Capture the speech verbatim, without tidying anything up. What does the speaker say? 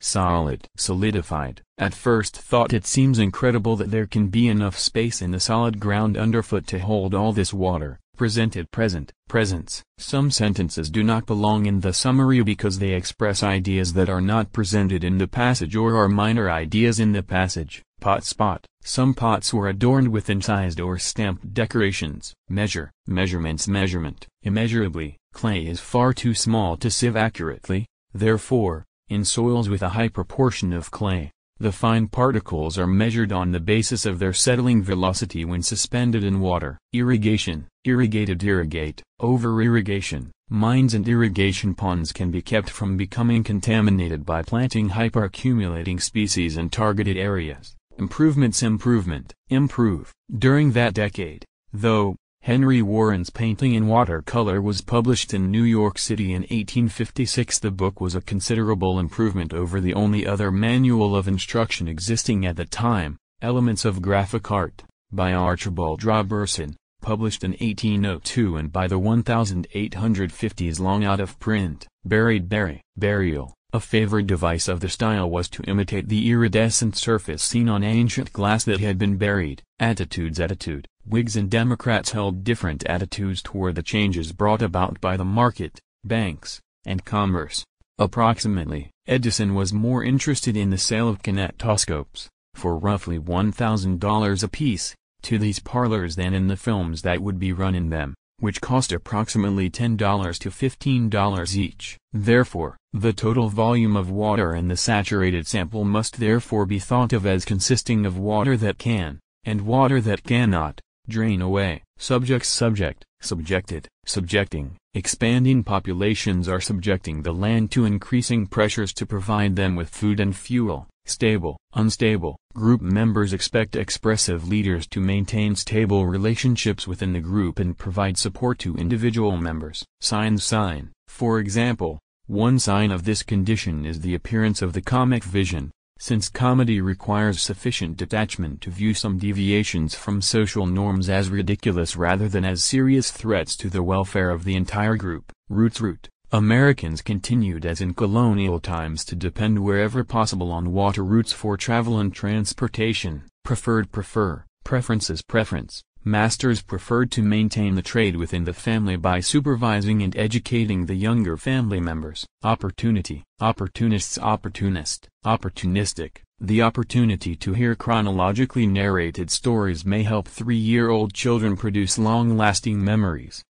solid, solidified. At first thought it seems incredible that there can be enough space in the solid ground underfoot to hold all this water. Presented present, presence. Some sentences do not belong in the summary because they express ideas that are not presented in the passage or are minor ideas in the passage. Pot spot. Some pots were adorned with incised or stamped decorations. Measure. Measurements. Measurement. Immeasurably. Clay is far too small to sieve accurately, therefore, in soils with a high proportion of clay, the fine particles are measured on the basis of their settling velocity when suspended in water. Irrigation. Irrigated. Irrigate. Over-irrigation. Mines and irrigation ponds can be kept from becoming contaminated by planting hyperaccumulating species in targeted areas. Improvements. Improvement. Improve. During that decade, though, Henry Warren's painting in watercolor was published in New York City in eighteen fifty-six. The book was a considerable improvement over the only other manual of instruction existing at the time, Elements of Graphic Art, by Archibald Robertson, published in eighteen oh two and by the eighteen fifties long out of print. Buried. Bury. Burial. A favorite device of the style was to imitate the iridescent surface seen on ancient glass that had been buried. Attitudes. Attitude. Whigs and Democrats held different attitudes toward the changes brought about by the market, banks, and commerce. Approximately, Edison was more interested in the sale of kinetoscopes, for roughly one thousand dollars apiece, to these parlors than in the films that would be run in them, which cost approximately ten dollars to fifteen dollars each. Therefore, the total volume of water in the saturated sample must therefore be thought of as consisting of water that can, and water that cannot, drain away. Subjects. Subject. Subjected. Subjecting. Expanding populations are subjecting the land to increasing pressures to provide them with food and fuel. Stable. Unstable. Group members expect expressive leaders to maintain stable relationships within the group and provide support to individual members. Signs. Sign. For example, one sign of this condition is the appearance of the comic vision, since comedy requires sufficient detachment to view some deviations from social norms as ridiculous rather than as serious threats to the welfare of the entire group. Roots. Root. Americans continued as in colonial times to depend wherever possible on water routes for travel and transportation. Preferred. Prefer. Preferences. Preference. Masters preferred to maintain the trade within the family by supervising and educating the younger family members. Opportunity. Opportunists. Opportunist. Opportunistic. The opportunity to hear chronologically narrated stories may help three-year-old children produce long-lasting memories.